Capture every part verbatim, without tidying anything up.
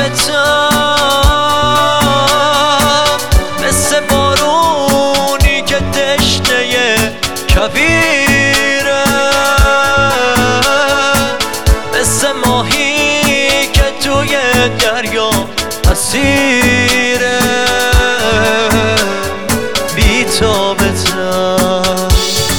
بی‌تابتم، مثل بارونی که تشنه کبیره، مثل ماهی که توی دریا اسیره. بی‌تابتم،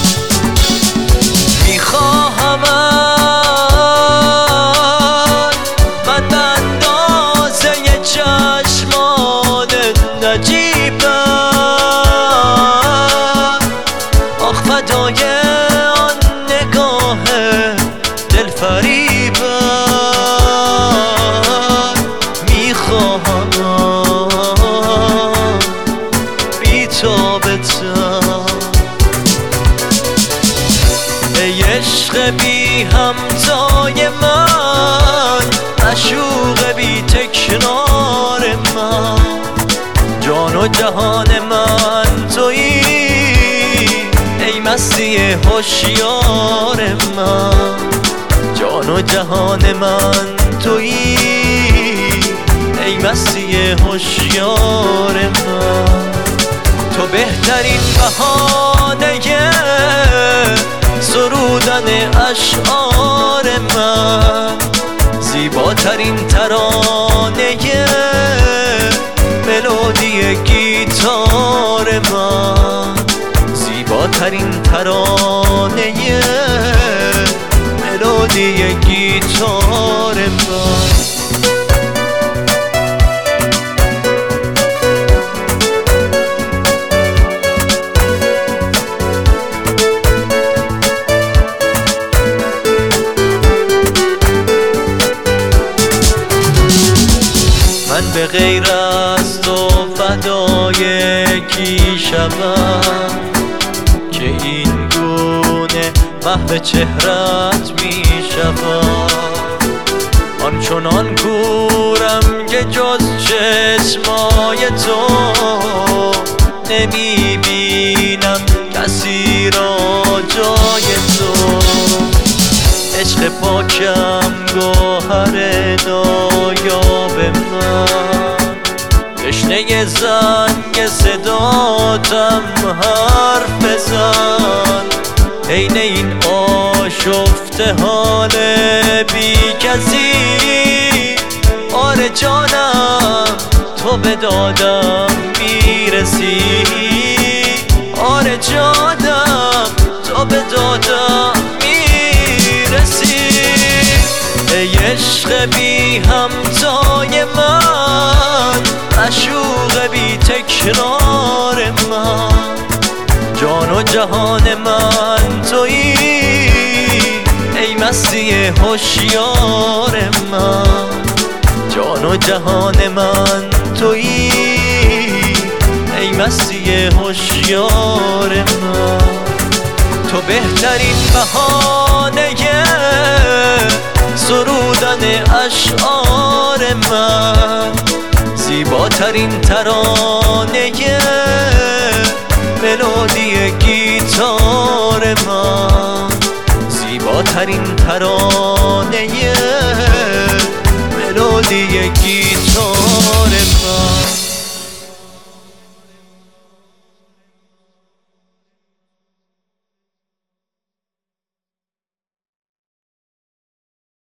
میخواهمت من به اندازه چشمان نجیبم، آخ فدای آن نگاه دلفریبم. میخواهم بی‌تابتم، ای عشق بی همتای من، معشوق بی تکرار من، جان و جهان من تویی، ای مستی هوشیار من، جان و جهان من تویی، ای مستی هوشیار من. تو بهترین بهانه سرودن اشعار من، زیباترین ترانه ملودی گیتار من، زیباترین ترانه ملودی گیتار من. من به غیر از تو فدای کی شوم که این گونه محو چهرت می شوم. آنچنان کورم که جز چشمای تو نمی بینم کسی را جای تو. عشق پاکم گوهر نایاب من، تشنه زنگ صداتم حرف بزن، عین این آشفته حال بی کسی. آره جانم تو به دادم میرسی، آره جانم تو به دادم میرسی. ای عشق بی همتای من، معشوق بی تکرار من، جان و جهان من تویی، ای مستی هوشیار من، جان و جهان من تویی، ای مستی هوشیار من. تو بهترین بهانه سرودن اشعار من، زیباترین ترانه ملودی گیتار من، زیباترین ترانه ملودی گیتار